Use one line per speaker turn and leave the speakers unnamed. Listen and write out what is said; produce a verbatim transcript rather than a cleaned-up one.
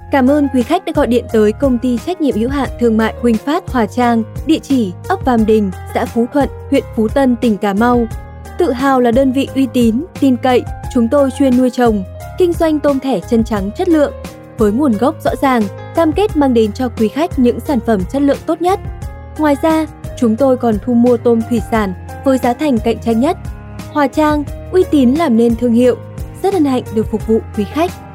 Cảm ơn quý khách đã gọi điện tới công ty trách nhiệm hữu hạn thương mại Huỳnh Phát Hòa Trang, địa chỉ ấp Vam Đình, xã Phú Thuận, huyện Phú Tân, tỉnh Cà Mau. Tự hào là đơn vị uy tín, tin cậy, chúng tôi chuyên nuôi trồng, kinh doanh tôm thẻ chân trắng chất lượng, với nguồn gốc rõ ràng, cam kết mang đến cho quý khách những sản phẩm chất lượng tốt nhất. Ngoài ra, chúng tôi còn thu mua tôm thủy sản với giá thành cạnh tranh nhất. Hòa Trang, uy tín làm nên thương hiệu, rất hân hạnh được phục vụ quý khách.